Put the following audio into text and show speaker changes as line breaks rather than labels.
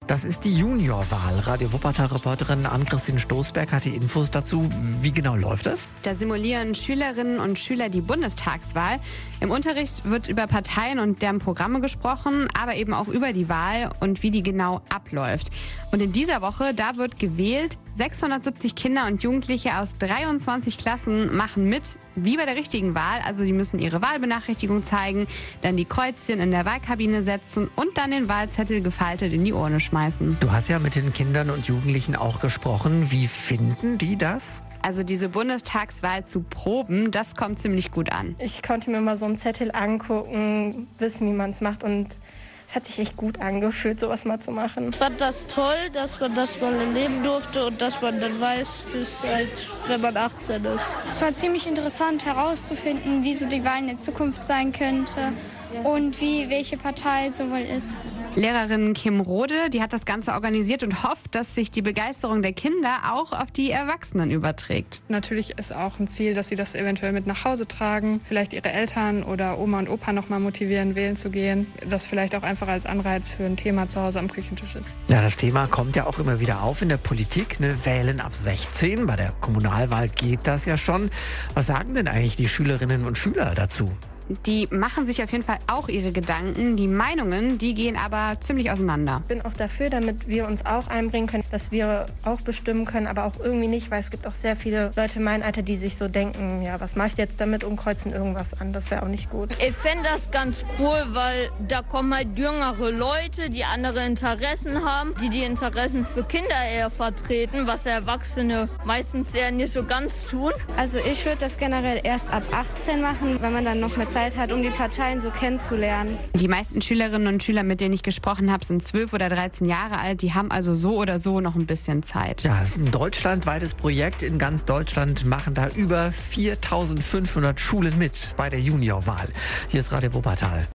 Das ist die Juniorwahl. Radio Wuppertal-Reporterin Ann-Christine Stoßberg hat die Infos dazu. Wie genau läuft das?
Da simulieren Schülerinnen und Schüler die Bundestagswahl. Im Unterricht wird über Parteien und deren Programme gesprochen, aber eben auch über die Wahl und wie die genau abläuft. Und in dieser Woche, da wird gewählt. 670 Kinder und Jugendliche aus 23 Klassen machen mit, wie bei der richtigen Wahl. Also die müssen ihre Wahlbenachrichtigung zeigen, dann die Kreuzchen in der Wahlkabine setzen und dann den Wahlzettel gefaltet in die Urne schmeißen.
Du hast ja mit den Kindern und Jugendlichen auch gesprochen. Wie finden die das?
Also diese Bundestagswahl zu proben, das kommt ziemlich gut an.
Ich konnte mir mal so einen Zettel angucken, wissen, wie man es macht, und es hat sich echt gut angefühlt, sowas mal zu machen.
Ich fand das toll, dass man das mal erleben durfte und dass man dann weiß, wie es halt, wenn man 18 ist.
Es war ziemlich interessant herauszufinden, wie so die Wahl in der Zukunft sein könnte und welche Partei so wohl ist.
Lehrerin Kim Rode, die hat das Ganze organisiert und hofft, dass sich die Begeisterung der Kinder auch auf die Erwachsenen überträgt.
Natürlich ist auch ein Ziel, dass sie das eventuell mit nach Hause tragen, vielleicht ihre Eltern oder Oma und Opa noch mal motivieren, wählen zu gehen. Das vielleicht auch einfach als Anreiz für ein Thema zu Hause am Küchentisch ist.
Ja, das Thema kommt ja auch immer wieder auf in der Politik. Wählen ab 16. Bei der Kommunalwahl geht das ja schon. Was sagen denn eigentlich die Schülerinnen und Schüler dazu?
Die machen sich auf jeden Fall auch ihre Gedanken. Die Meinungen, die gehen aber ziemlich auseinander.
Ich bin auch dafür, damit wir uns auch einbringen können, dass wir auch bestimmen können, aber auch irgendwie nicht, weil es gibt auch sehr viele Leute in meinem Alter, die sich so denken, ja, was mache ich jetzt damit, und kreuzen irgendwas an. Das wäre auch nicht gut.
Ich fände das ganz cool, weil da kommen halt jüngere Leute, die andere Interessen haben, die Interessen für Kinder eher vertreten, was Erwachsene meistens eher nicht so ganz tun.
Also ich würde das generell erst ab 18 machen, wenn man dann noch mehr Zeit hat, um die Parteien so kennenzulernen.
Die meisten Schülerinnen und Schüler, mit denen ich gesprochen habe, sind 12 oder 13 Jahre alt. Die haben also so oder so noch ein bisschen Zeit.
Ja, es ist ein deutschlandweites Projekt. In ganz Deutschland machen da über 4.500 Schulen mit bei der Juniorwahl. Hier ist Radio Wuppertal.